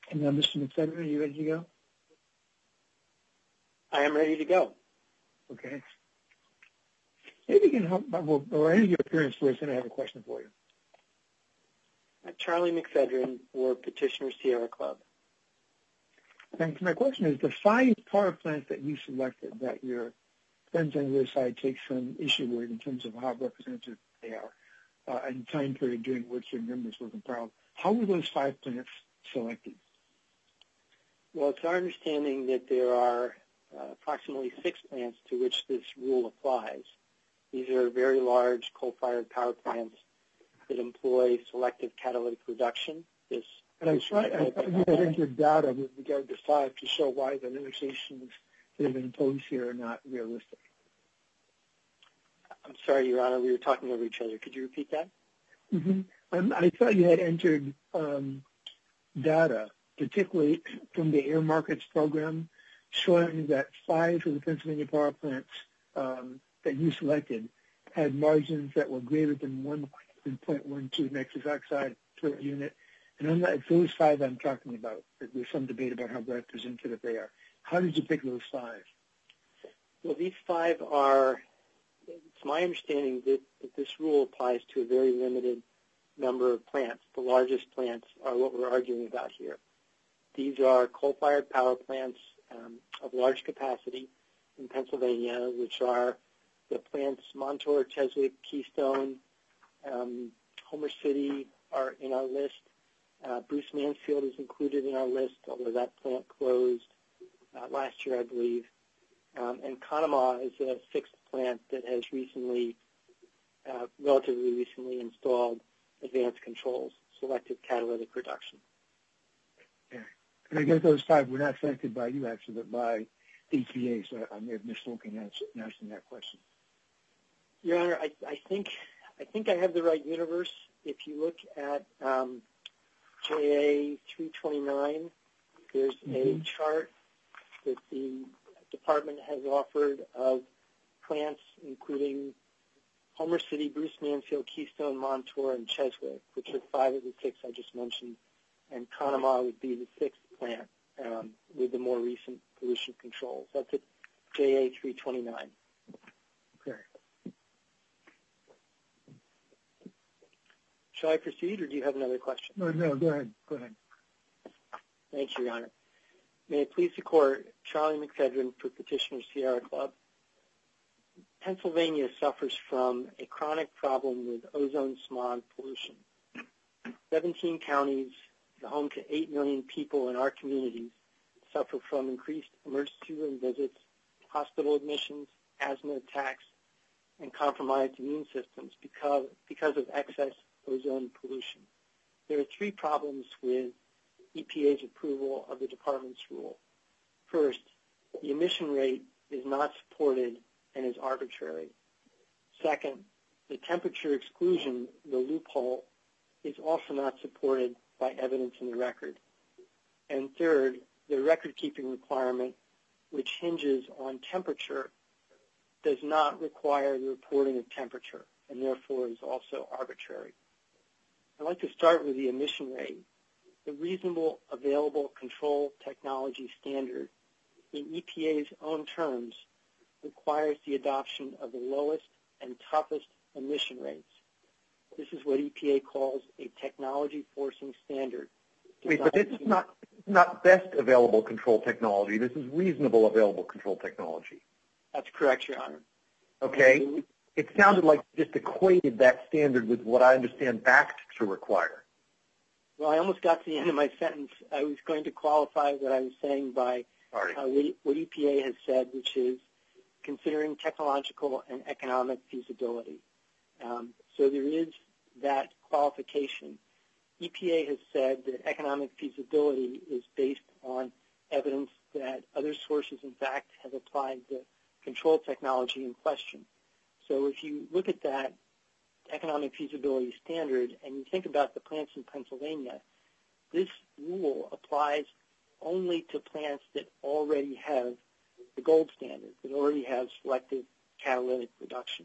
And now, Mr. McFedrin, are you ready to go? I am ready to go. Okay. Maybe you can help, or end your appearance first, and I have a question for you. Charlie McFedrin for Petitioner Sierra Club. Thanks. My question is, the 5 power plants that you selected that your friends on your side take some issue with in terms of how representative they are and the time period during which your members were compiled, how were those 5 plants selected? Well, it's our understanding that there are approximately 6 plants to which this rule applies. These are very large coal-fired power plants that employ selective catalytic reduction. And I thought you had entered data with regard to 5 to show why the limitations that have been imposed here are not realistic. I'm sorry, Your Honor, we were talking over each other. Could you repeat that? Mm-hmm. I thought you had entered data, particularly from the Air Markets Program, showing that 5 of the Pennsylvania power plants that you selected had margins that were greater than 1.12 nitrous oxide per unit. And it's those 5 I'm talking about. There's some debate about how representative they are. How did you pick those 5? Well, these 5 are, it's my understanding that this rule applies to a very limited number of plants. The largest plants are what we're arguing about here. These are coal-fired power plants of large capacity in Pennsylvania, which are the plants Montour, Cheswick, Keystone, Homer City are in our list. Bruce Mansfield is included in our list, although that plant closed last year, I believe. And Conemaugh is a 6th plant that has recently, relatively recently, installed advanced controls, selective catalytic reduction. Okay. And I guess those 5 were not selected by you, actually, but by EPA, so I may have misspoken in asking that question. Your Honor, I think I have the right universe. If you look at JA 329, there's a chart that the department has offered of plants including Homer City, Bruce Mansfield, Keystone, Montour, and Cheswick, which are 5 of the 6 I just mentioned, and Conemaugh would be the 6th plant with the more recent pollution controls. That's at JA 329. Okay. Shall I proceed, or do you have another question? No, go ahead. Go ahead. Thank you, Your Honor. May it please the Court, Charlie McFedrin for Petitioner Sierra Club. Pennsylvania suffers from a chronic problem with ozone smog pollution. 17 counties, the home to 8 million people in our communities, suffer from increased emergency room visits, hospital admissions, asthma attacks, and compromised immune systems because of excess ozone pollution. There are 3 problems with EPA's approval of the department's rule. First, the emission rate is not supported and is arbitrary. Second, the temperature exclusion, the loophole, is also not supported by evidence in the record. And third, the record-keeping requirement, which hinges on temperature, does not require the reporting of temperature and therefore is also arbitrary. I'd like to start with the emission rate. The reasonable available control technology standard, in EPA's own terms, requires the adoption of the lowest and toughest emission rates. This is what EPA calls a technology forcing standard. Wait, but this is not best available control technology. This is reasonable available control technology. That's correct, Your Honor. Okay. It sounded like you just equated that standard with what I understand BACT to require. Well, I almost got to the end of my sentence. I was going to qualify what I was saying by what EPA has said, which is considering technological and economic feasibility. So there is that qualification. EPA has said that economic feasibility is based on evidence that other sources, in fact, have applied the control technology in question. So if you look at that economic feasibility standard and you think about the plants in Pennsylvania, this rule applies only to plants that already have the gold standard, that already have selective catalytic reduction.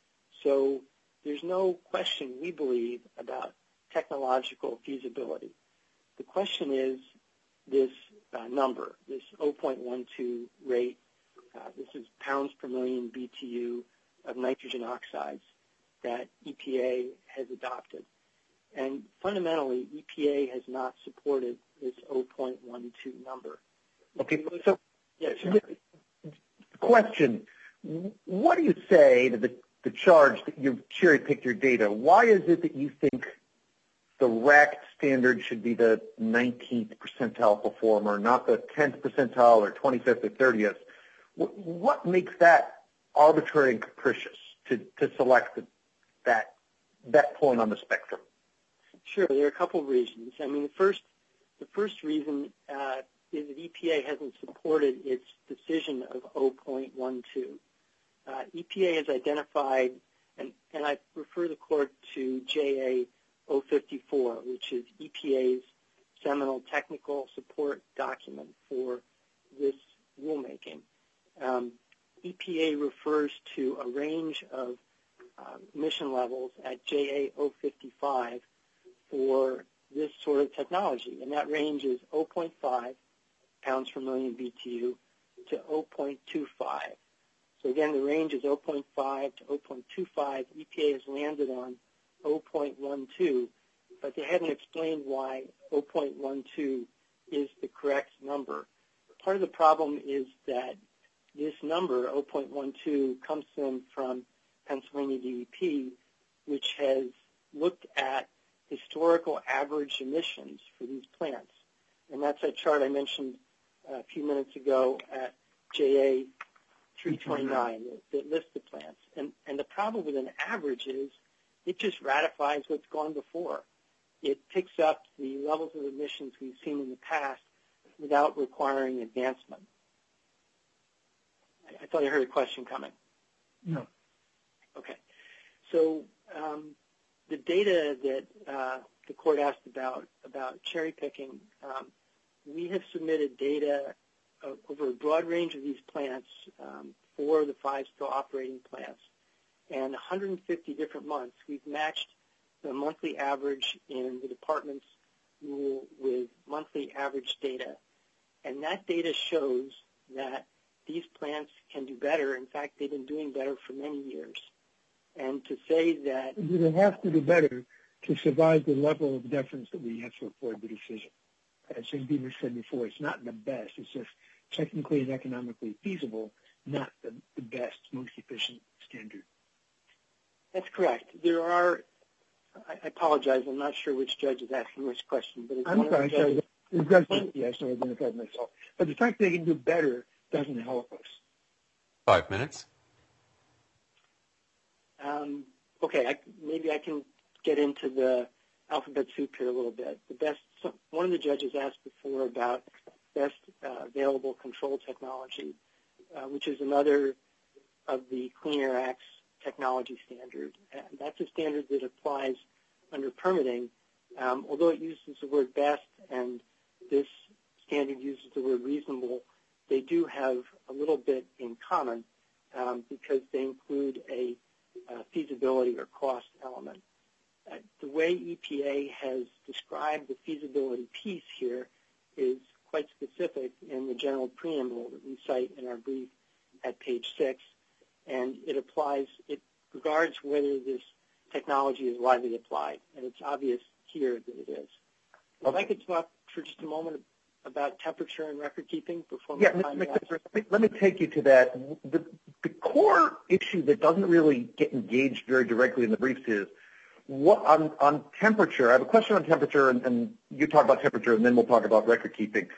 So there's no question, we believe, about technological feasibility. The question is this number, this 0.12 rate. This is pounds per million BTU of nitrogen oxides that EPA has adopted. And fundamentally, EPA has not supported this 0.12 number. Okay, so yes, sir. Question, what do you say to the charge that you've cherry-picked your data? Why is it that you think the RACT standard should be the 19th percentile performer, not the 10th percentile or 25th or 30th? What makes that arbitrary and capricious to select that point on the spectrum? Sure, there are a couple of reasons. I mean, the first reason is that EPA hasn't supported its decision of 0.12. EPA has identified, and I refer the court to JA 054, which is EPA's seminal technical support document for this rulemaking. EPA refers to a range of emission levels at JA 055 for this sort of technology, and that range is 0.5 pounds per million BTU to 0.25. So again, the range is 0.5 to 0.25. EPA has landed on 0.12, but they haven't explained why 0.12 is the correct number. Part of the problem is that this number, 0.12, comes in from Pennsylvania DEP, which has looked at historical average emissions for these plants. And that's that chart I mentioned a few minutes ago at JA 329 that lists the plants. And the problem with an average is it just ratifies what's gone before. It picks up the levels of emissions we've seen in the past without requiring advancement. I thought I heard a question coming. No. Okay. So the data that the court asked about cherry picking, we have submitted data over a broad range of these plants for the 5 still operating plants. And 150 different months, we've matched the monthly average in the department's rule with monthly average data. And that data shows that these plants can do better. In fact, they've been doing better for many years. And to say that... They have to do better to survive the level of deference that we have to afford the decision. As St. Beamer said before, it's not the best. It's just technically and economically feasible, not the best, most efficient standard. That's correct. There are... I apologize. I'm not sure which judge is asking which question. But it's I'm sorry. Yes, I identified myself. But the fact they can do better doesn't help us. 5 minutes. Okay, maybe I can get into the alphabet soup here a little bit. One of the judges asked before about best available control technology, which is another of the Clean Air Act's technology standard. And that's a standard that applies under permitting, although it uses the word best and this standard uses the word reasonable. They do have a little bit in common because they include a feasibility or cost element. The way EPA has described the feasibility piece here is quite specific in the general preamble that we cite in our brief at page 6, and it regards whether this technology is widely applied, and it's obvious here that it is. If I could talk for just a moment about temperature and record keeping before let me take you to that. The core issue that doesn't really get engaged very directly in the briefs is what on temperature. I have a question on temperature, and you talk about temperature, and then we'll talk about record keeping.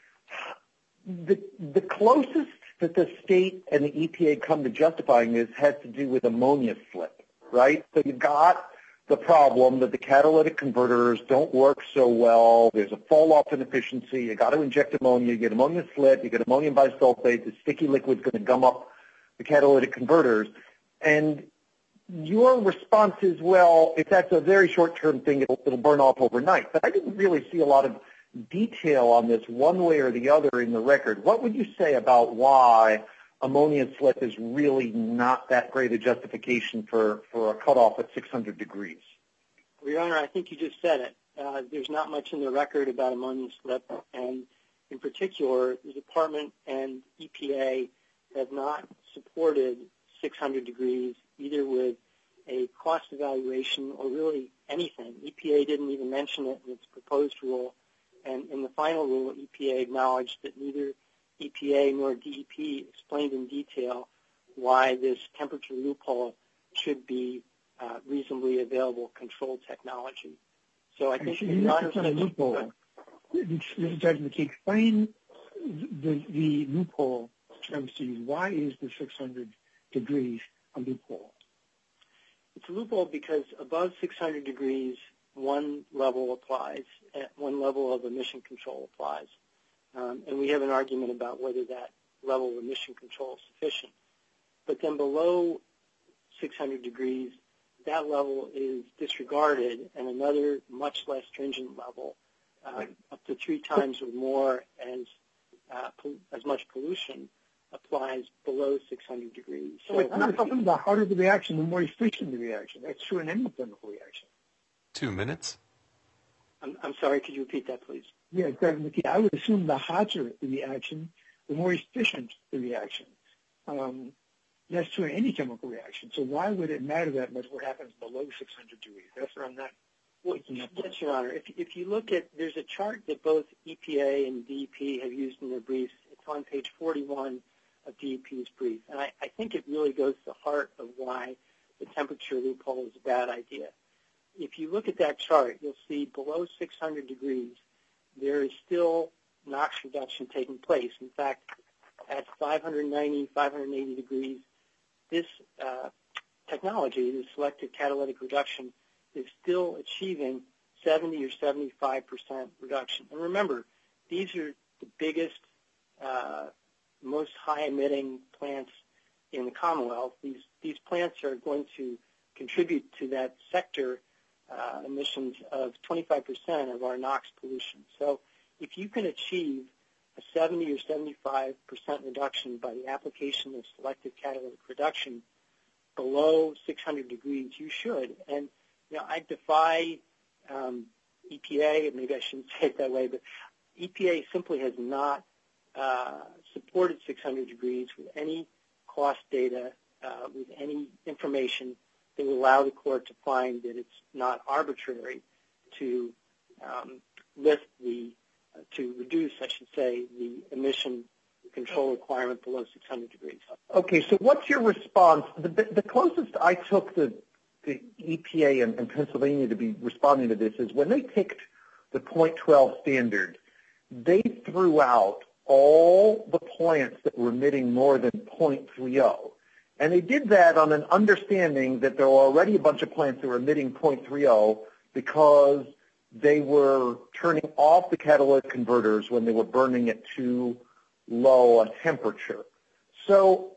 The closest that the state and the EPA come to justifying this has to do with ammonia slip, right? So you've got the problem that the catalytic converters don't work so well. There's a fall-off in efficiency. You got to inject ammonia. You get ammonia slip. You get ammonium bisulfate. The sticky liquid's going to gum up the catalytic converters. And your response is, well, if that's a very short-term thing, it'll burn off overnight. But I didn't really see a lot of detail on this one way or the other in the record. What would you say about why ammonia slip is really not that great a justification for a cutoff at 600 degrees? Well, Your Honor, I think you just said it. There's not much in the record about ammonia slip, and In particular, the Department and EPA have not supported 600 degrees either with a cost evaluation or really anything. EPA didn't even mention it in its proposed rule, and in the final rule, EPA acknowledged that neither EPA nor DEP explained in detail why this temperature loophole should be reasonably available control technology. So I think it's not a loophole. Judge McKee, explain the loophole terms to you. Why is the 600 degrees a loophole? It's a loophole because above 600 degrees, one level applies, one level of emission control applies. And we have an argument about whether that level of emission control is sufficient. But then below 600 degrees, that level is disregarded, and another much less stringent level, up to 3 times or more as much pollution, applies below 600 degrees. So it's not something the harder the reaction, the more efficient the reaction. That's true in any chemical reaction. 2 minutes. I'm sorry, could you repeat that, please? Yeah, Judge McKee, I would assume the hotter the reaction, the more efficient the reaction. That's true in any chemical reaction. So why would it matter that much what happens below 600 degrees? That's where I'm not. Well, yes, Your Honor. If you look at, there's a chart that both EPA and DEP have used in their briefs. It's on page 41 of DEP's brief. And I think it really goes to the heart of why the temperature loophole is a bad idea. If you look at that chart, you'll see below 600 degrees, there is still NOx reduction taking place. In fact, at 590, 580 degrees, this technology, the selective catalytic reduction, is still achieving 70 or 75% reduction. And remember, these are the biggest, most high-emitting plants in the Commonwealth. These plants are going to contribute to that sector emissions of 25% of our NOx pollution. So if you can achieve a 70 or 75% reduction by the application of selective catalytic reduction below 600 degrees, you should. And I defy EPA, maybe I shouldn't say it that way, but EPA simply has not supported 600 degrees with any cost data, with any information that will allow the court to find that it's not arbitrary to reduce, I should say, the emission control requirement below 600 degrees. Okay, so what's your response? The closest I took the EPA and Pennsylvania to be responding to this is when they picked the .12 standard, they threw out all the plants that were emitting more than .30. And they did that on an understanding that there were already a bunch of plants that were emitting .30 because they were turning off the catalytic converters when they were burning at too low a temperature. So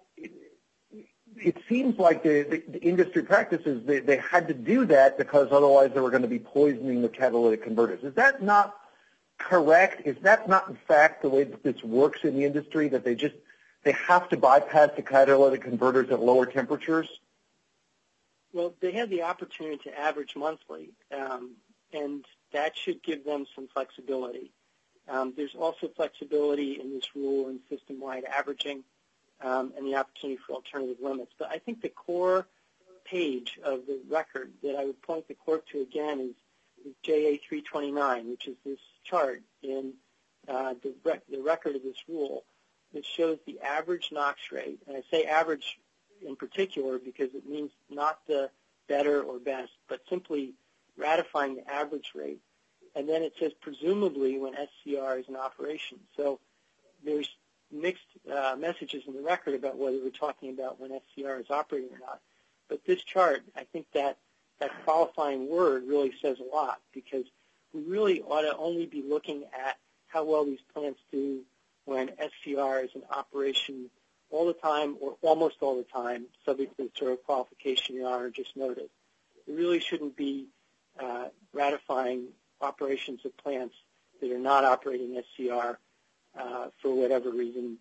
it seems like the industry practices, they had to do that because otherwise they were going to be poisoning the catalytic converters. Is that not correct? Is that not, in fact, the way that this works in the industry, that they have to bypass the catalytic converters at lower temperatures? Well, they had the opportunity to average monthly, and that should give them some flexibility. There's also flexibility in this rule in system-wide averaging and the opportunity for alternative limits. But I think the core page of the record that I would point the court to again is JA 329, which is this chart in the record of this rule that shows the average NOx rate. And I say average in particular because it means not the better or best, but simply ratifying the average rate. And then it says presumably when SCR is in operation. So there's mixed messages in the record about whether we're talking about when SCR is operating or not. But this chart, I think that qualifying word really says a lot because we really ought to only be looking at how well these plants do when SCR is in operation all the time or almost all the time, subject to the sort of qualification Your Honor just noted. We really shouldn't be ratifying operations of plants that are not operating SCR for whatever reason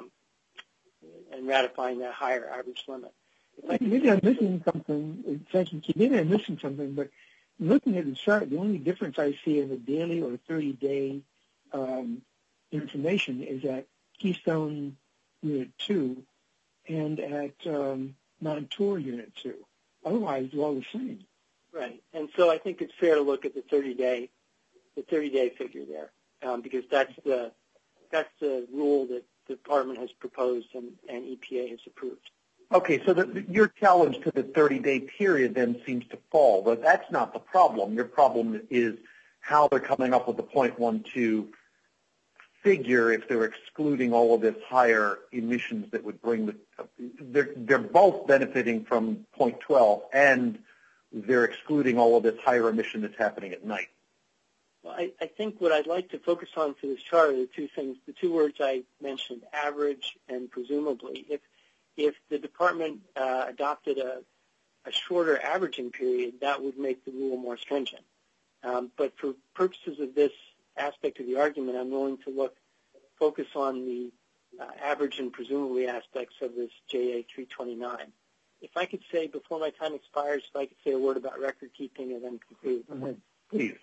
and ratifying that higher average limit. Maybe I'm missing something. Maybe I'm missing something, but looking at the chart, the only difference I see in a daily or 30-day information is at Keystone Unit 2 and at Montour Unit 2. Otherwise, they're all the same. Right. And so I think it's fair to look at the 30-day figure there, because that's the rule that the department has proposed and EPA has approved. Okay, so your challenge to the 30-day period then seems to fall, but that's not the problem. Your problem is how they're coming up with the 0.12 figure if they're excluding all of this higher emissions that would bring they're both benefiting from 0.12 and they're excluding all of this higher emission that's happening at night. Well, I think what I'd like to focus on for this chart are the two things, the two words I mentioned, average and presumably. If the department adopted a shorter averaging period, that would make the rule more stringent. But for purposes of this aspect of the argument, I'm willing to focus on the average and presumably aspects of this JA 329. If I could say, before my time expires, if I could say a word about record keeping and then conclude. Please.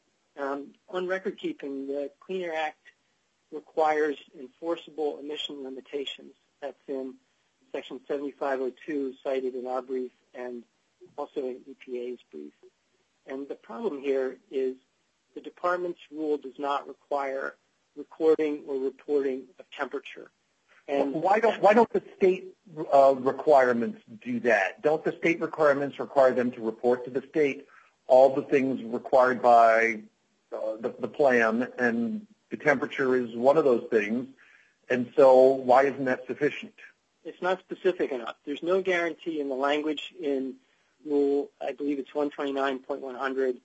On record keeping, the Clean Air Act requires enforceable emission limitations. That's in Section 7502 cited in our brief and also in EPA's brief. And the problem here is the department's rule does not require recording or reporting of temperature. And why don't the state requirements do that? Don't the state requirements require them to report to the state all the things required by the plan, and the temperature is one of those things, and so why isn't that sufficient? It's not specific enough. There's no guarantee in the language in rule, I believe it's 129.100,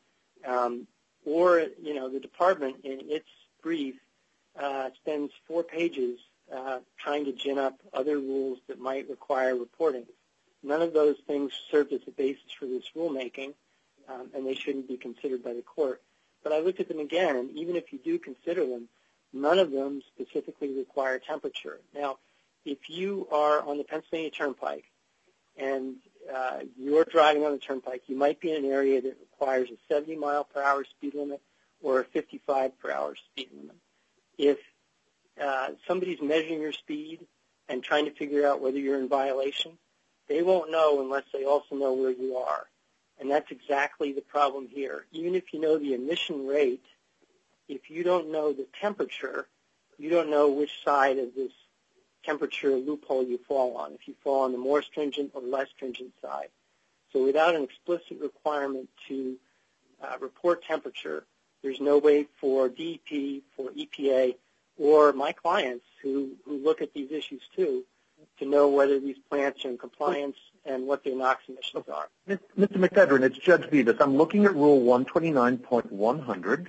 or, the department in its brief spends 4 pages trying to gin up other rules that might require reporting. None of those things served as a basis for this rulemaking, and they shouldn't be considered by the court. But I looked at them again, and even if you do consider them, none of them specifically require temperature. Now, if you are on the Pennsylvania Turnpike and you're driving on the Turnpike, you might be in an area that requires a 70-mile-per-hour speed limit or a 55-per-hour speed limit. If somebody's measuring your speed and trying to figure out whether you're in violation, they won't know unless they also know where you are. And that's exactly the problem here. Even if you know the emission rate, if you don't know the temperature, you don't know which side of this temperature loophole you fall on, if you fall on the more stringent or less stringent side. So without an explicit requirement to report temperature, there's no way for DEP, for EPA, or my clients who look at these issues too, to know whether these plants are in compliance and what their NOx emissions are. Mr. McEdrin, it's Judge Beavis. I'm looking at Rule 129.100,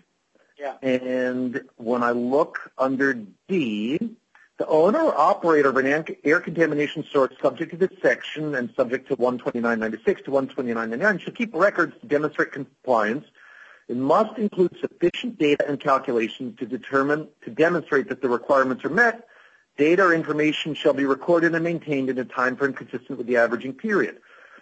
and when I look under D, the owner or operator of an air contamination source subject to this section and subject to 129.96 to 129.99 should keep records to demonstrate compliance. It must include sufficient data and calculations to demonstrate that the requirements are met. Data or information shall be recorded and maintained in a time frame consistent with the averaging period.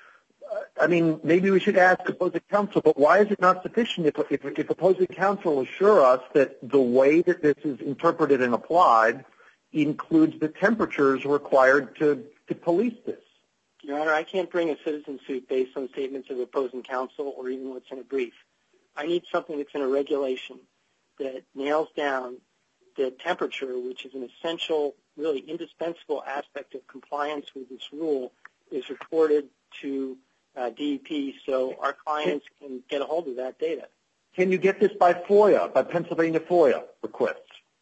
Maybe we should ask opposing counsel, but why is it not sufficient if opposing counsel assure us that the way that this is interpreted and applied includes the temperatures required to police this? Your Honor, I can't bring a citizen suit based on statements of opposing counsel or even what's in a brief. I need something that's in a regulation that nails down the temperature, which is an essential, really indispensable aspect of compliance with this rule, is reported to DEP so our clients can get a hold of that data. Can you get this by FOIA, by Pennsylvania FOIA requests?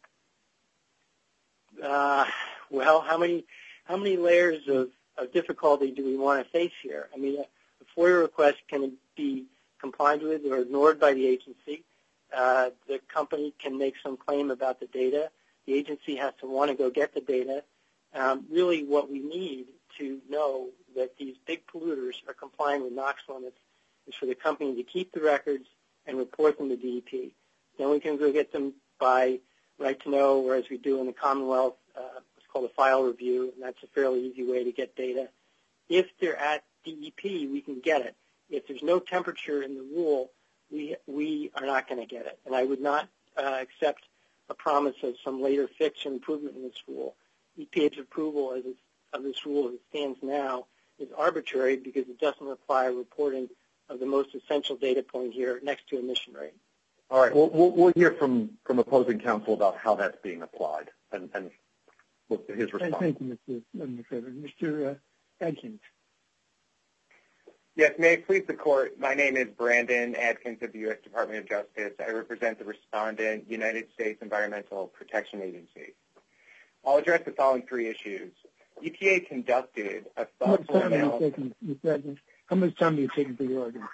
Well, how many layers of difficulty do we want to face here? A FOIA request can be complied with or ignored by the agency. The company can make some claim about the data. The agency has to want to go get the data. Really what we need to know that these big polluters are complying with NOx limits is for the company to keep the records and report them to DEP. Then we can go get them by right to know, or as we do in the Commonwealth, what's called a file review, and that's a fairly easy way to get data. If they're at DEP, we can get it. If there's no temperature in the rule, we are not going to get it. And I would not accept a promise of some later fix or improvement in this rule. EPA's approval of this rule as it stands now is arbitrary because it doesn't require reporting of the most essential data point here next to emission rate. All right. We'll hear from opposing counsel about how that's being applied and his response. Thank you, Mr. President. Mr. Adkins. Yes, may it please the Court, my name is Brandon Adkins of the U.S. Department of Justice. I represent the respondent, United States Environmental Protection Agency. I'll address the following three issues. EPA conducted a thoughtful analysis. How much time are you taking for your argument?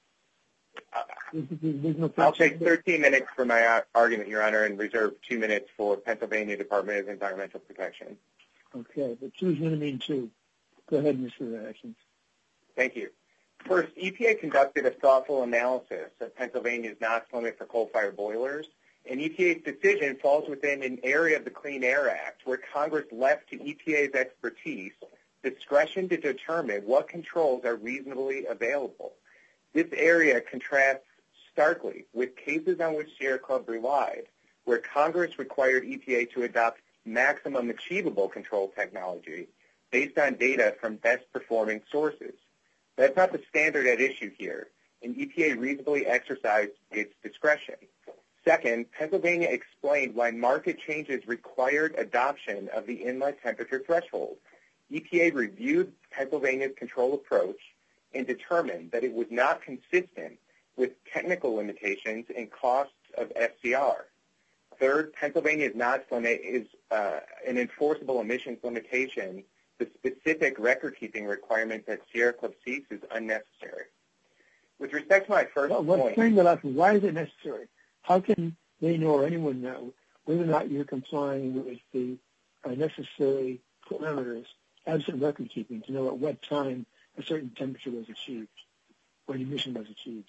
I'll take 13 minutes for my argument, Your Honor, and reserve 2 minutes for Pennsylvania Department of Environmental Protection. Okay, but two's going to mean two. Go ahead, Mr. Adkins. Thank you. First, EPA conducted a thoughtful analysis of Pennsylvania's NOx limit for coal-fired boilers, and EPA's decision falls within an area of the Clean Air Act where Congress left to EPA's expertise discretion to determine what controls are reasonably available. This area contrasts starkly with cases on which Sierra Club relied, where Congress required EPA to adopt maximum achievable control technology based on data from best-performing sources. That's not the standard at issue here, and EPA reasonably exercised its discretion. Second, Pennsylvania explained why market changes required adoption of the inlet temperature threshold. EPA reviewed Pennsylvania's control approach and determined that it was not consistent with technical limitations and costs of FCR. Third, Pennsylvania's NOx limit is an enforceable emissions limitation. The specific record-keeping requirement that Sierra Club seeks is unnecessary. With respect to my first point... Why is it necessary? How can they know or anyone know whether or not you're complying with the necessary parameters, absent record-keeping, to know at what time a certain temperature was achieved or an emission was achieved?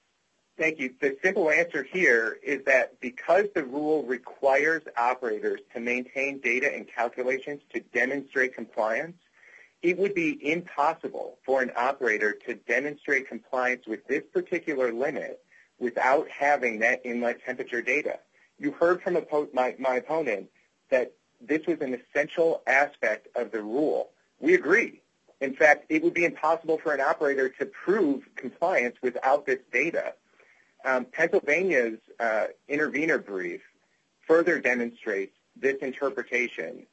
Thank you. The simple answer here is that because the rule requires operators to maintain data and calculations to demonstrate compliance, it would be impossible for an operator to demonstrate compliance with this particular limit without having that inlet temperature data. You heard from my opponent that this was an essential aspect of the rule. We agree. In fact, it would be impossible for an operator to prove compliance without this data. Pennsylvania's intervener brief further demonstrates this interpretation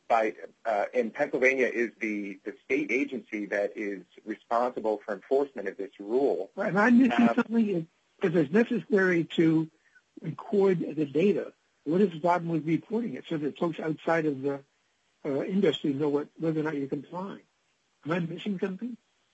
and Pennsylvania is the state agency that is responsible for enforcement of this rule. Right. Am I missing something? If it's necessary to record the data, what is the problem with reporting it so that folks outside of the industry know whether or not you're complying? Am I missing something?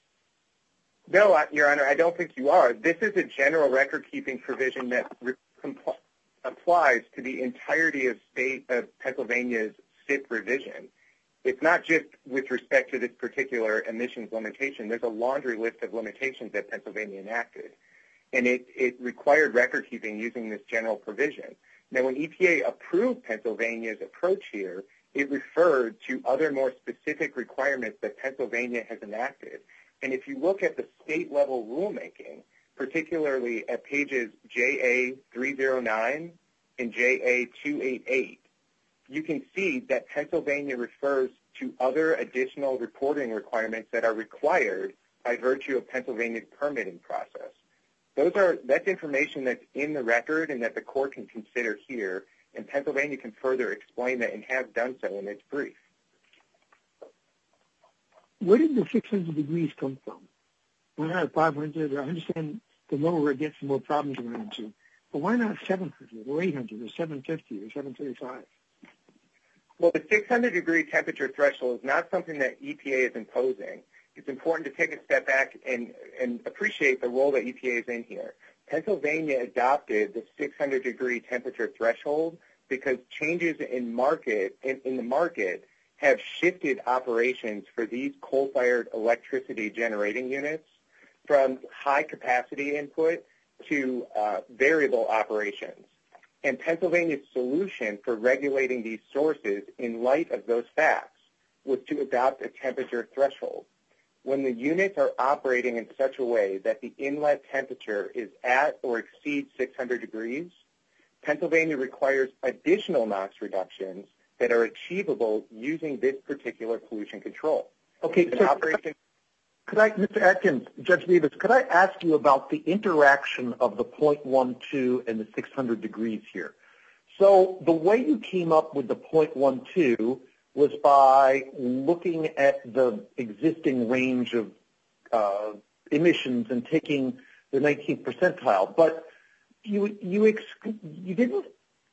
No, Your Honor, I don't think you are. This is a general record-keeping provision that applies to the entirety of Pennsylvania's SIP revision. It's not just with respect to this particular emissions limitation. There's a laundry list of limitations that Pennsylvania enacted, and it required record-keeping using this general provision. Now, when EPA approved Pennsylvania's approach here, it referred to other more specific requirements that Pennsylvania has enacted. And if you look at the state-level rulemaking, particularly at pages JA309 and JA288, you can see that Pennsylvania refers to other additional reporting requirements that are required by virtue of Pennsylvania's permitting process. That's information that's in the record and that the court can consider here, and Pennsylvania can further explain that and has done so in its brief. Where did the 600 degrees come from? Why not 500? I understand the lower it gets, the more problems you run into. But why not 700 or 800 or 750 or 735? Well, the 600-degree temperature threshold is not something that EPA is imposing. It's important to take a step back and appreciate the role that EPA is in here. Pennsylvania adopted the 600-degree temperature threshold because changes in the market have shifted operations for these coal-fired electricity generating units from high-capacity input to variable operations. And Pennsylvania's solution for regulating these sources in light of those facts was to adopt a temperature threshold. When the units are operating in such a way that the inlet temperature is at or exceeds 600 degrees, Pennsylvania requires additional NOx reductions that are achievable using this particular pollution control. Okay, so could I, Mr. Atkins, Judge Davis, could I ask you about the interaction of the 0.12 and the 600 degrees here? So the way you came up with the 0.12 was by looking at the existing range of emissions and taking the 19th percentile, but you didn't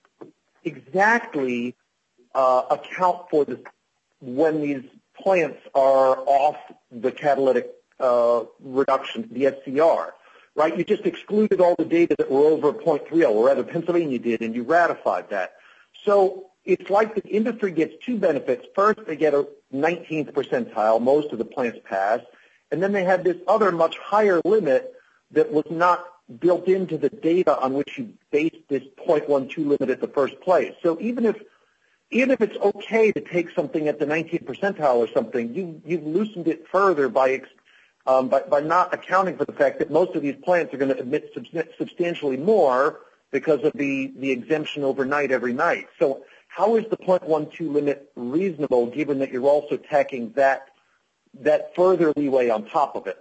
exactly account for this when these plants are off the catalytic reduction, the SCR, right? You just excluded all the data that were over 0.30, or rather Pennsylvania did, and you ratified that. So it's like the industry gets two benefits. First, they get a 19th percentile, most of the plants pass, and then they have this other much higher limit that was not built into the data on which you based this 0.12 limit at the first place. So even if it's okay to take something at the 19th percentile or something, you've loosened it further by not accounting for the fact that most of these plants are going to emit substantially more because of the exemption overnight every night. So how is the 0.12 limit reasonable given that you're also tacking that further leeway on top of it?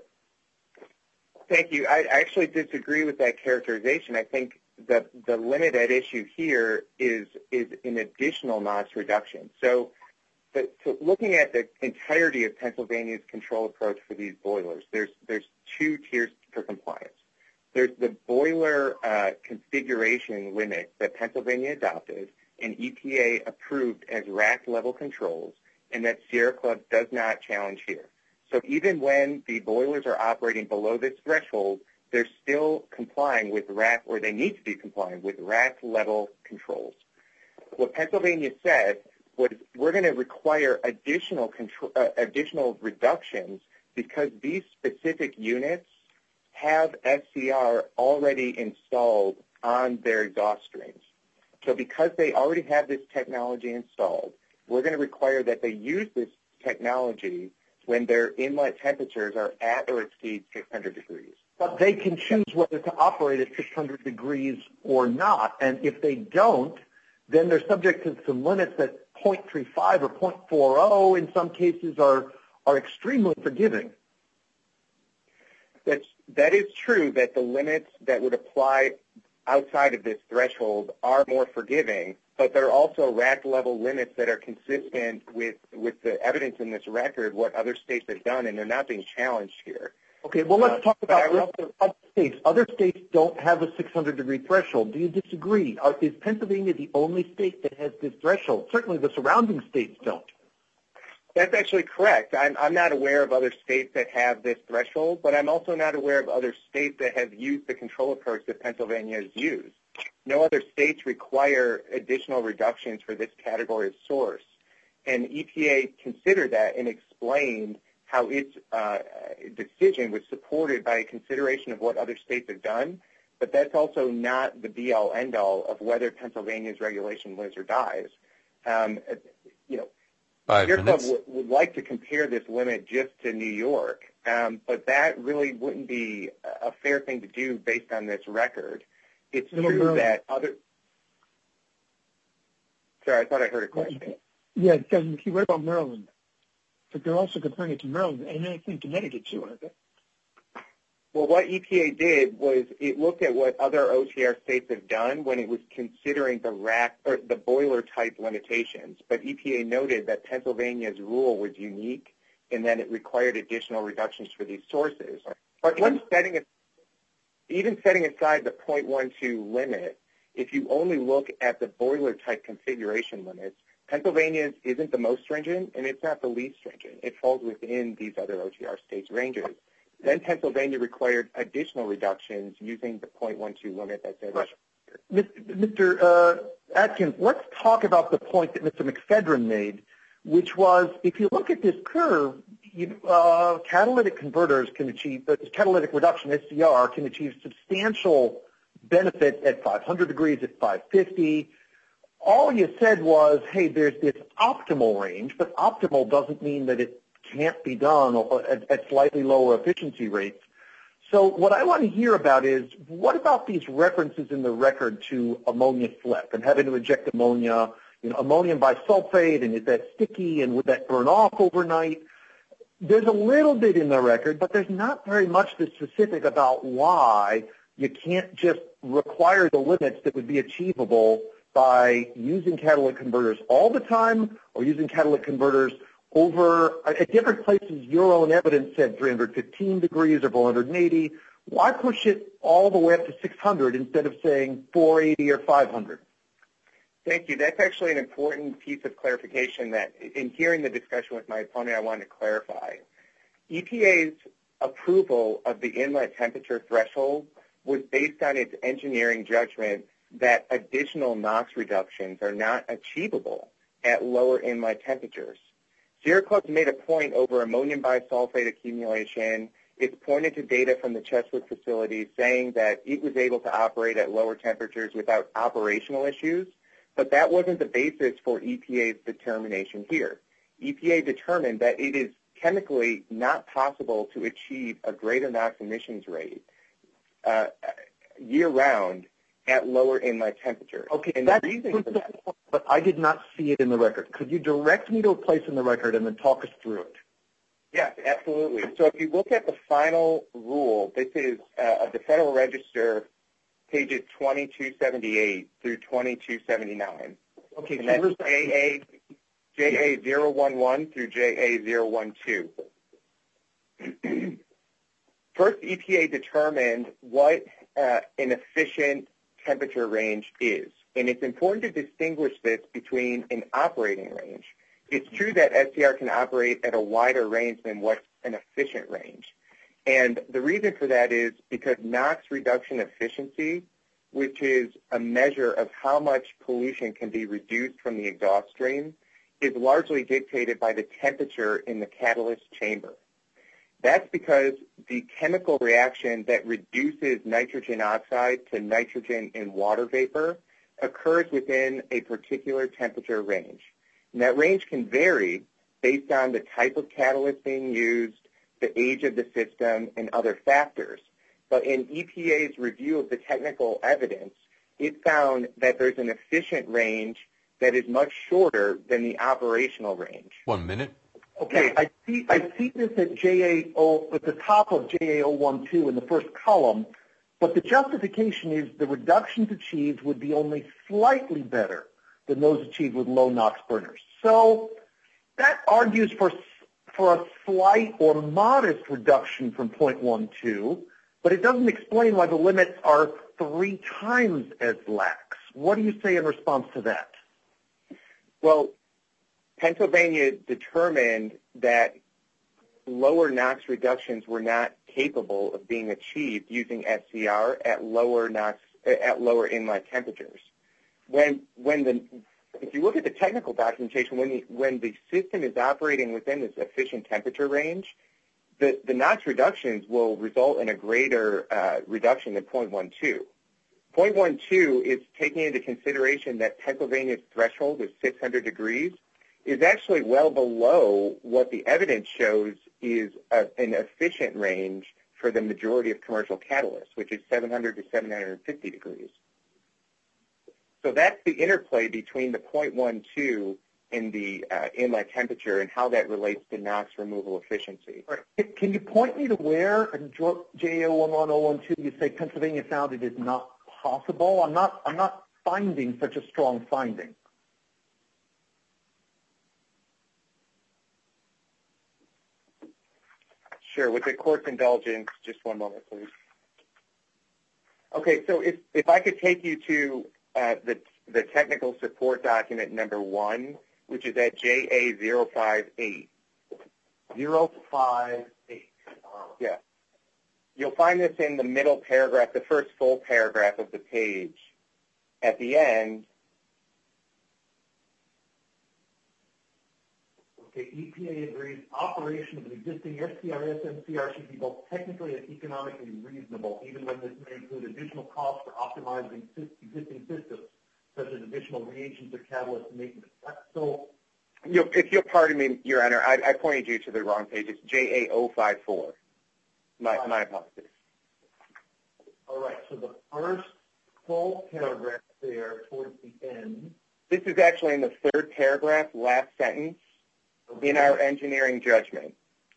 Thank you. I actually disagree with that characterization. I think the limit at issue here is an additional NOx reduction. So looking at the entirety of Pennsylvania's control approach for these boilers, there's two tiers for compliance. There's the boiler configuration limit that Pennsylvania adopted and EPA approved as rack level controls, and that Sierra Club does not challenge here. So even when the boilers are operating below this threshold, they're still complying with rack, or they need to be complying with rack level controls. What Pennsylvania said was, we're going to require additional reductions because these specific units have SCR already installed on their exhaust streams. So because they already have this technology installed, we're going to require that they use this technology when their inlet temperatures are at or exceed 600 degrees. But they can choose whether to operate at 600 degrees or not, and if they don't, then they're subject to some limits that 0.35 or 0.40 in some cases are extremely forgiving. That is true, that the limits that would apply outside of this threshold are more forgiving, but there are also rack level limits that are consistent with the evidence in this record, what other states have done, and they're not being challenged here. Okay, well, let's talk about other states. Other states don't have a 600-degree threshold. Do you disagree? Is Pennsylvania the only state that has this threshold? Certainly the surrounding states don't. That's actually correct. I'm not aware of other states that have this threshold, but I'm also not aware of other states that have used the control approach that Pennsylvania has used. No other states require additional reductions for this category of source. And EPA considered that and explained how its decision was supported by a consideration of what other states have done, but that's also not the be-all, end-all of whether Pennsylvania's regulation lives or dies. Sierra Club would like to compare this limit just to New York, but that really wouldn't be a fair thing to do based on this record. It's true that other... Sorry, I thought I heard a question. Yeah, Kevin, what about Maryland? But they're also comparing it to Maryland, and I think Connecticut too, aren't they? Well, what EPA did was it looked at what other OTR states have done when it was considering the rack or the boiler type limitations. But EPA noted that Pennsylvania's rule was unique and that it required additional reductions for these sources. But even setting aside the 0.12 limit, if you only look at the boiler type configuration limits, Pennsylvania's isn't the most stringent and it's not the least stringent. It falls within these other OTR states' ranges. Then Pennsylvania required additional reductions using the 0.12 limit that's there. Mr. Atkins, let's talk about the point that Mr. McPhedran made, which was if you look at this curve, catalytic converters can achieve, catalytic reduction, SCR, can achieve substantial benefits at 500 degrees, at 550. All you said was, hey, there's this optimal range, but optimal doesn't mean that it can't be done at slightly lower efficiency rates. So what I want to hear about is, what about these references in the record to ammonia flip and having to inject ammonia, ammonium bisulfate, and is that sticky, and would that burn off overnight? There's a little bit in the record, but there's not very much that's specific about why you can't just require the limits that would be achievable by using catalytic converters all the time or using catalytic converters over, at different places, your own evidence said 315 degrees or 480. Why push it all the way up to 600 instead of saying 480 or 500? Thank you. That's actually an important piece of clarification that, in hearing the discussion with my opponent, I wanted to clarify. EPA's approval of the inlet temperature threshold was based on its engineering judgment that additional NOx reductions are not achievable at lower inlet temperatures. Sierra Club's made a point over ammonium bisulfate accumulation. It's pointed to data from the Cheswick facility saying that it was able to operate at lower temperatures without operational issues, but that wasn't the basis for EPA's determination here. EPA determined that it is chemically not possible to achieve a greater NOx emissions rate year-round at lower inlet temperature. Okay, and that's the reason for that, but I did not see it in the record. Could you direct me to a place in the record and then talk us through it? Yes, absolutely. So if you look at the final rule, this is of the Federal Register, pages 2278 through 2279. Okay, and so that's JA011 through JA012. First, EPA determined what an efficient temperature range is, and it's important to distinguish this between an operating range. It's true that SCR can operate at a wider range than what's an efficient range, and the reason for that is because NOx reduction efficiency, which is a measure of how much pollution can be reduced from the exhaust stream, is largely dictated by the temperature in the catalyst chamber. That's because the chemical reaction that reduces nitrogen oxide to nitrogen in water vapor occurs within a particular temperature range. And that range can vary based on the type of catalyst being used, the age of the system, and other factors. But in EPA's review of the technical evidence, it found that there's an efficient range that is much shorter than the operational range. 1 minute. Okay, I see this at the top of JA012 in the first column, but the justification is the reductions achieved would be only slightly better than those achieved with low NOx burners. So that argues for a slight or modest reduction from 0.12, but it doesn't explain why the limits are 3 times as lax. What do you say in response to that? Well, Pennsylvania determined that lower NOx reductions were not capable of being achieved using SCR at lower inlet temperatures. If you look at the technical documentation, when the system is operating within this efficient temperature range, the NOx reductions will result in a greater reduction than 0.12. 0.12 is taking into consideration that Pennsylvania's threshold is 600 degrees, is actually well below what the evidence shows is an efficient range for the majority of commercial catalysts, which is 700 to 750 degrees. So that's the interplay between the 0.12 and the inlet temperature and how that relates to NOx removal efficiency. Can you point me to where in JA011-012 you say Pennsylvania found it is not possible? I'm not finding such a strong finding. Sure. With the court's indulgence, just one moment, please. Okay, so if I could take you to the technical support document number 1, which is at JA058. 058. Yeah. You'll find this in the middle paragraph, the first full paragraph of the page. At the end, okay, EPA agrees operation of the existing SCR-SMCR should be both technically and economically reasonable, even when this may include additional costs for optimizing existing systems, such as additional reagents or catalyst maintenance. So, if you'll pardon me, Your Honor, I pointed you to the wrong page. It's JA054. My apologies. All right, so the first full paragraph there towards the end. This is actually in the third paragraph, last sentence, in our engineering judgment.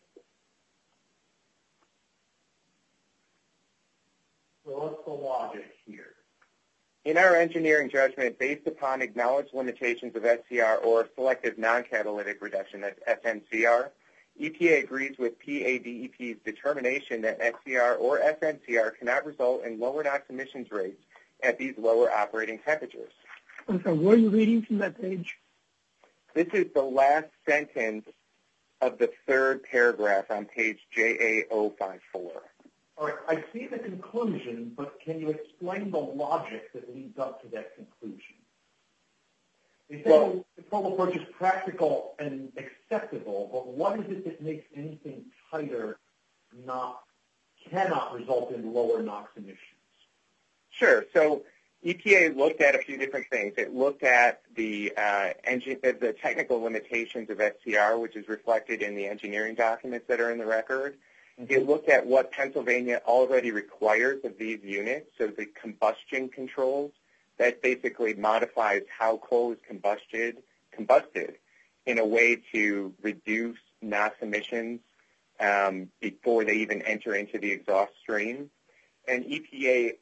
So what's the logic here? In our engineering judgment, based upon acknowledged limitations of SCR or selective non-catalytic reduction, that's SNCR, EPA agrees with PADEP's determination that SCR or SNCR cannot result in lower NOx emissions rates at these lower operating temperatures. I'm sorry, what are you reading from that page? This is the last sentence of the third paragraph on page JA054. All right, I see the conclusion, but can you explain the logic that leads up to that conclusion? They say the control approach is practical and acceptable, but what is it that makes anything tighter cannot result in lower NOx emissions? Sure. So EPA looked at a few different things. It looked at the technical limitations of SCR, which is reflected in the engineering documents that are in the record. It looked at what Pennsylvania already requires of these units, so the combustion controls, that basically modifies how coal is combusted in a way to reduce NOx emissions before they even enter into the exhaust stream. And EPA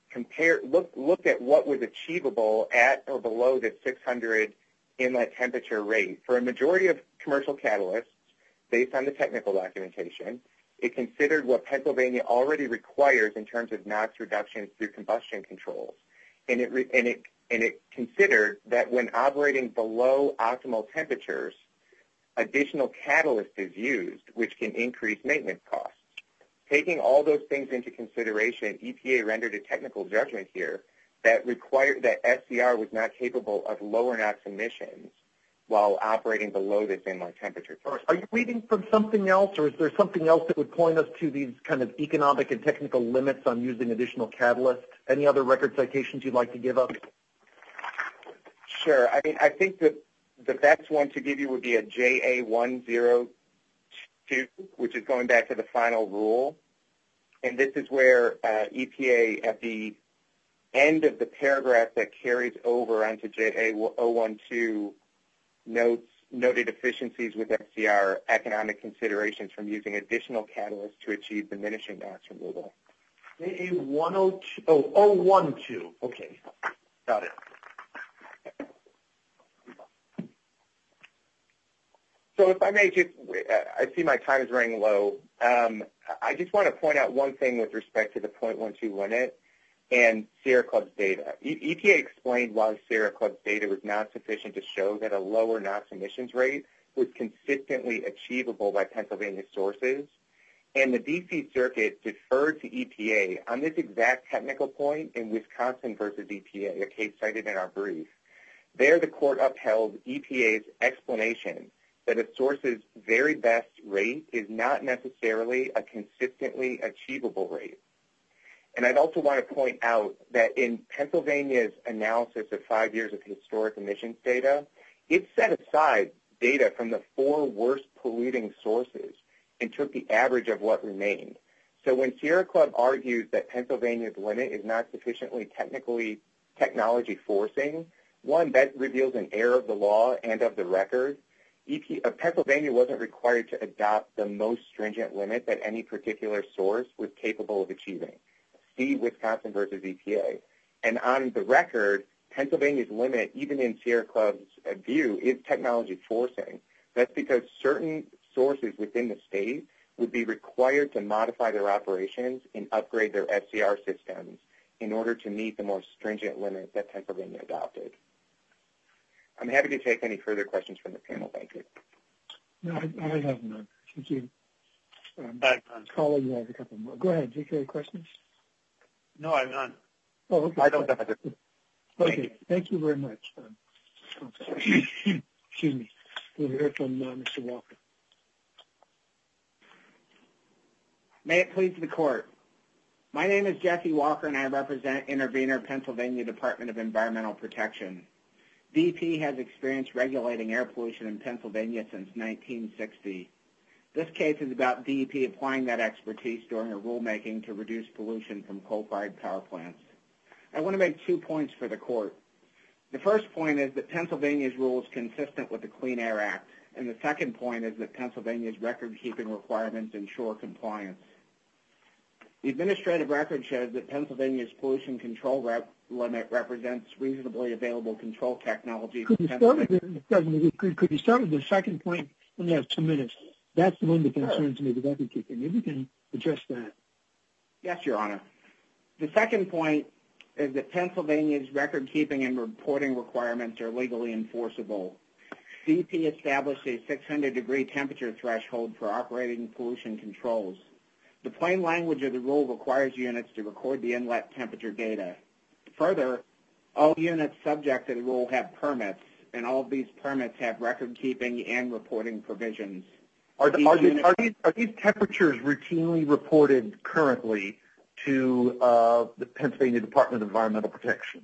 looked at what was achievable at or below the 600 inlet temperature rate. For a majority of commercial catalysts, based on the technical documentation, it considered what Pennsylvania already requires in terms of NOx reductions through combustion controls. And it considered that when operating below optimal temperatures, additional catalyst is used, which can increase maintenance costs. Taking all those things into consideration, EPA rendered a technical judgment here that required that SCR was not capable of lower NOx emissions while operating below this inlet temperature. Are you reading from something else, or is there something else that would point us to these kind of economic and technical limits on using additional catalyst? Any other record citations you'd like to give us? Sure. I mean, I think that the best one to give you would be a JA102, which is going back to the final rule. And this is where EPA, at the end of the paragraph that carries over onto JA012, noted efficiencies with SCR, economic considerations from using additional catalysts to achieve diminishing NOx removal. JA102, 012, okay, got it. So if I may just, I see my time is running low. I just want to point out one thing with respect to the 0.12 limit and Sierra Club's data. EPA explained why Sierra Club's data was not sufficient to show that a lower NOx emissions rate was consistently achievable by Pennsylvania sources. And the D.C. Circuit deferred to EPA on this exact technical point in Wisconsin versus EPA, a case cited in our brief. There, the court upheld EPA's explanation that a source's very best rate is not necessarily a consistently achievable rate. And I'd also want to point out that in Pennsylvania's analysis of 5 years of historic emissions data, it set aside data from the 4 worst polluting sources and took the average of what remained. So when Sierra Club argues that Pennsylvania's limit is not sufficiently technology forcing, one, that reveals an error of the law and of the record. Pennsylvania wasn't required to adopt the most stringent limit that any particular source was capable of achieving. See Wisconsin versus EPA. And on the record, Pennsylvania's limit, even in Sierra Club's view, is technology forcing. That's because certain sources within the state would be required to modify their operations and upgrade their SCR systems in order to meet the more stringent limit that Pennsylvania adopted. I'm happy to take any further questions from the panel. Thank you. No, I have none. Thank you. Colleague has a couple more. Go ahead. Do you have any questions? No, I have none. Oh, okay. I don't have it. Okay. Thank you very much. Excuse me. We'll hear from Mr. Walker. May it please the Court. My name is Jesse Walker, and I represent Intervenor Pennsylvania Department of Environmental Protection. DEP has experienced regulating air pollution in Pennsylvania since 1960. This case is about DEP applying that expertise during a rulemaking to reduce pollution from coal-fired power plants. I want to make 2 points for the court. The first point is that Pennsylvania's rule is consistent with the Clean Air Act, and the second point is that Pennsylvania's record-keeping requirements ensure compliance. The administrative record shows that Pennsylvania's pollution control limit represents reasonably available control technology. Could you start with the second point? We only have 2 minutes. That's the one that concerns me, the record keeping. Maybe you can address that. Yes, Your Honor. The second point is that Pennsylvania's record-keeping and reporting requirements are legally enforceable. DEP established a 600-degree temperature threshold for operating pollution controls. The plain language of the rule requires units to record the inlet temperature data. Further, all units subject to the rule have permits, and all of these permits have record-keeping and reporting provisions. Are these temperatures routinely reported currently to the Pennsylvania Department of Environmental Protection?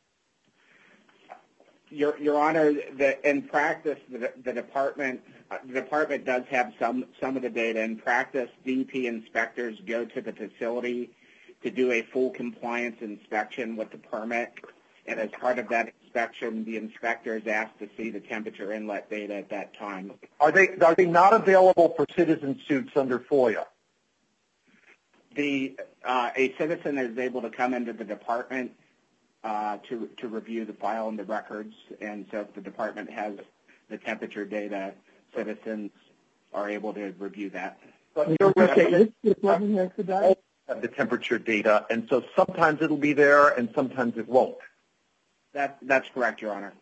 Your Honor, in practice, the department does have some of the data. In practice, DEP inspectors go to the facility to do a full compliance inspection with the permit, and as part of that inspection, the inspector is asked to see the temperature inlet data at that time. Are they not available for citizen suits under FOIA? A citizen is able to come into the department to review the file and the records, and so if the department has the temperature data, citizens are able to review that. But the temperature data, and so sometimes it'll be there and sometimes it won't. That's correct, Your Honor.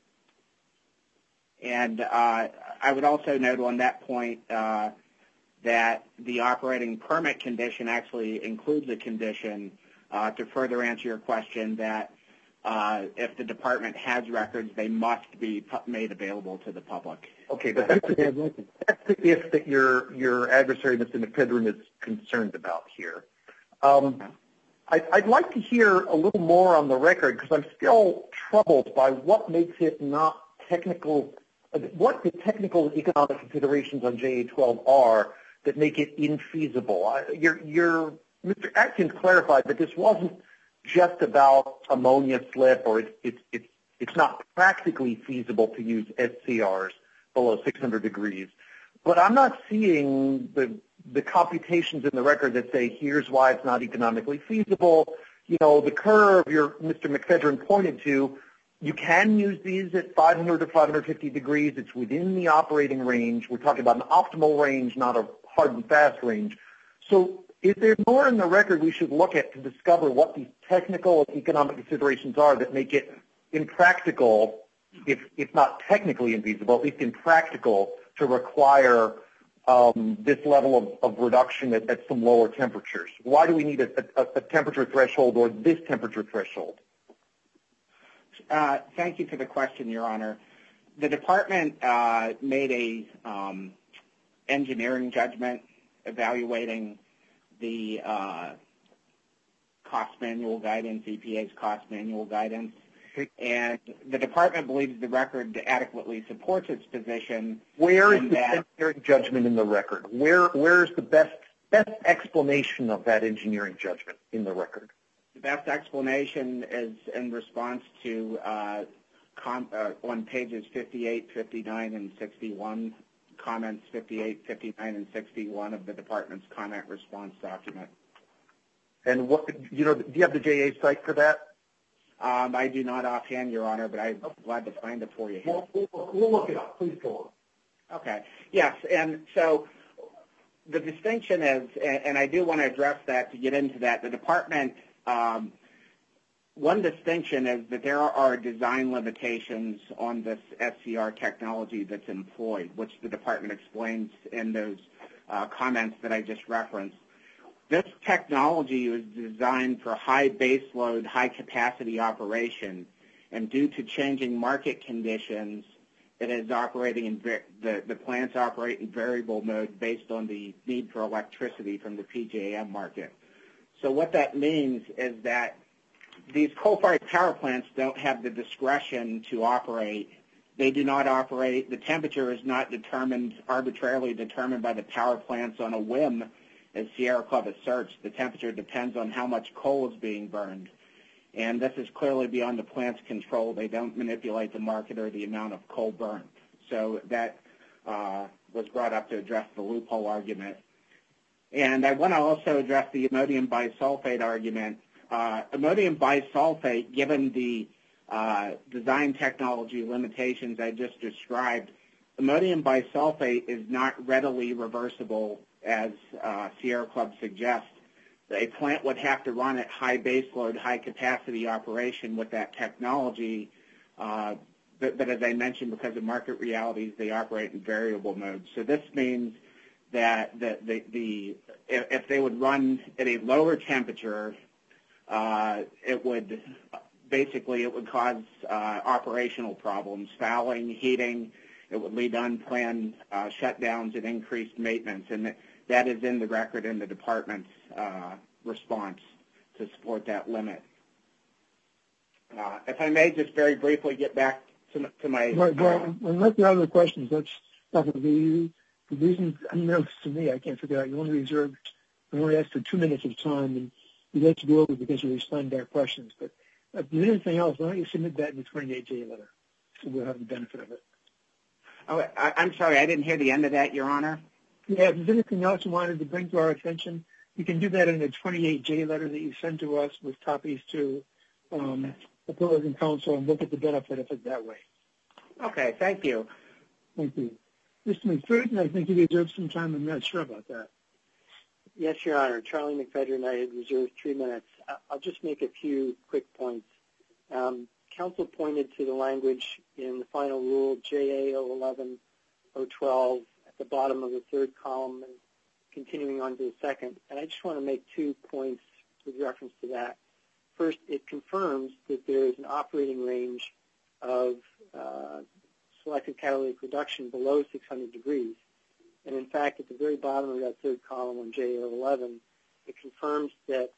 And I would also note on that point that the operating permit condition actually includes a condition to further answer your question that if the department has records, they must be made available to the public. Okay, but that's the if that your adversary, Mr. McPedron, is concerned about here. I'd like to hear a little more on the record because I'm still troubled by what makes it not technical, what the technical economic considerations on JA-12 are that make it infeasible. Mr. Atkins clarified that this wasn't just about ammonia slip or it's not practically feasible to use SCRs below 600 degrees. But I'm not seeing the computations in the record that say here's why it's not economically feasible. You know, the curve Mr. McPedron pointed to, you can use these at 500 to 550 degrees. It's within the operating range. We're talking about an optimal range, not a hard and fast range. So is there more in the record we should look at to discover what these technical and economic considerations are that make it impractical, if not technically infeasible, at least impractical, to require this level of reduction at some lower temperatures? Why do we need a temperature threshold or this temperature threshold? Thank you for the question, Your Honor. The department made a engineering judgment evaluating the cost manual guidance, EPA's cost manual guidance, and the department believes the record adequately supports its position. Where is the engineering judgment in the record? Where's the best explanation of that engineering judgment in the record? The best explanation is in response to on pages 58, 59, and 61, comments 58, 59, and 61 of the department's comment response document. And do you have the JA site for that? I do not offhand, Your Honor, but I'm glad to find it for you here. We'll look it up. Please go on. Okay. Yes, and so the distinction is, and I do want to address that to get into that, the department, one distinction is that there are design limitations on this SCR technology that's employed, which the department explains in those comments that I just referenced. This technology was designed for high baseload, high-capacity operation, and due to changing market conditions, it is operating in the plants operate in variable mode based on the need for electricity from the PJM market. So what that means is that these coal-fired power plants don't have the discretion to operate They do not operate. The temperature is not arbitrarily determined by the power plants on a whim, as Sierra Club asserts. The temperature depends on how much coal is being burned. And this is clearly beyond the plant's control. They don't manipulate the market or the amount of coal burned. So that was brought up to address the loophole argument. And I want to also address the ammonium bisulfate argument. Ammonium bisulfate, given the design technology limitations I just described, ammonium bisulfate is not readily reversible, as Sierra Club suggests. A plant would have to run at high baseload, high capacity operation with that technology, but as I mentioned, because of market realities, they operate in variable mode. So this means that if they would run at a lower temperature, it would cause operational problems, fouling, heating. It would lead to unplanned shutdowns and increased maintenance, and that is in the record in the department's response to support that limit. If I may just very briefly get back to my... Well, unless there are other questions, that's the reason, unbeknownst to me, I can't figure out, you only asked for 2 minutes of time, and you had to go over because you responded to our questions. But if there's anything else, why don't you submit that in the 28-J letter, so we'll have the benefit of it. Oh, I'm sorry, I didn't hear the end of that, Your Honor. Yeah, if there's anything else you wanted to bring to our attention, you can do that in the 28-J letter that you send to us with copies to the opposing counsel, and look at the benefit of it that way. Okay, thank you. Thank you. Mr. McPherson, I think you deserve some time. I'm not sure about that. Yes, Your Honor. Charlie McPherson and I had reserved 3 minutes. I'll just make a few quick points. Counsel pointed to the language in the final rule, JA 011-012, at the bottom of the third column and continuing on to the second. And I just want to make 2 points with reference to that. First, it confirms that there is an operating range of selective catalytic reduction below 600 degrees. And in fact, at the very bottom of that third column on JA11, it confirms that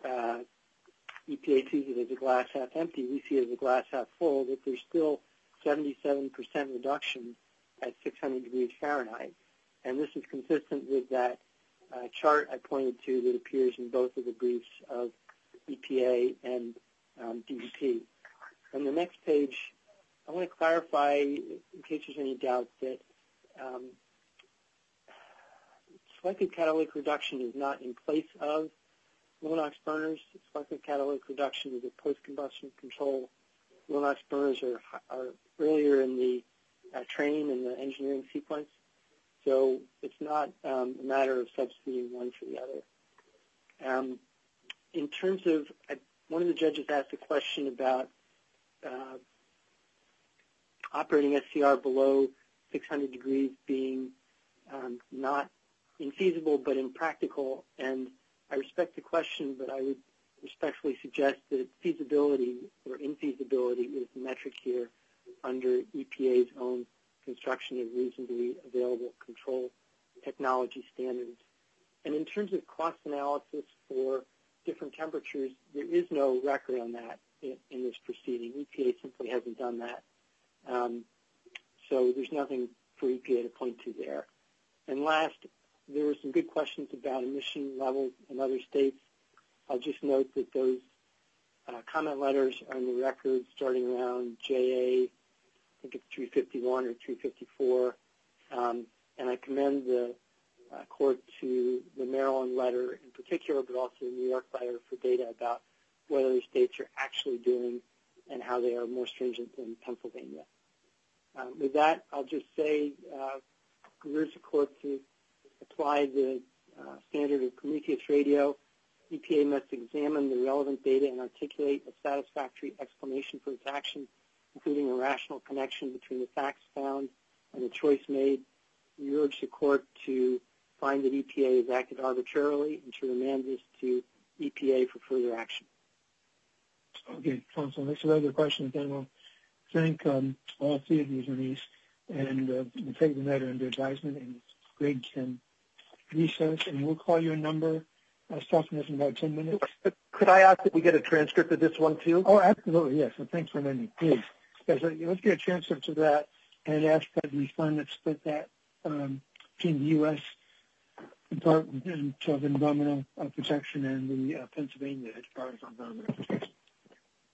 EPA sees it as a glass half empty. We see it as a glass half full, that there's still 77% reduction at 600 degrees Fahrenheit. And this is consistent with that chart I pointed to that appears in both of the briefs of EPA and DEP. On the next page, I want to clarify, in case there's any doubt, that selective catalytic reduction is not in place of low-NOx burners. Selective catalytic reduction is a post-combustion control. Low-NOx burners are earlier in the train and the engineering sequence. So it's not a matter of substituting one for the other. In terms of, one of the judges asked a question about operating SCR below 600 degrees being not infeasible but impractical, and I respect the question, but I would respectfully suggest that feasibility or infeasibility is the metric here under EPA's own construction of reasonably available control technology standards. And in terms of cost analysis for different temperatures, there is no record on that in this proceeding. EPA simply hasn't done that. So there's nothing for EPA to point to there. And last, there were some good questions about emission levels in other states. I'll just note that those comment letters are in the record starting around JA, I think it's 351 or 354. And I commend the court to the Maryland letter in particular, but also the New York letter for data about what other states are actually doing and how they are more stringent than Pennsylvania. With that, I'll just say, urge the court to apply the standard of Prometheus radio. EPA must examine the relevant data and articulate a satisfactory explanation for its action, including a rational connection between the facts found and the choice made. We urge the court to find that EPA has acted arbitrarily and to remand this to EPA for further action. Okay, counsel, next other questions, then we'll thank all three of the attorneys, and we'll take the matter under advisement, and Greg can recess, and we'll call your number. I'll start from this in about 10 minutes. Could I ask that we get a transcript of this one, too? Oh, absolutely, yes. So thanks for letting me. Please. Yes, let's get a transcript of that and ask that the respondent split that between the U.S. Department of Environmental Protection and the Pennsylvania Department of Environmental Protection.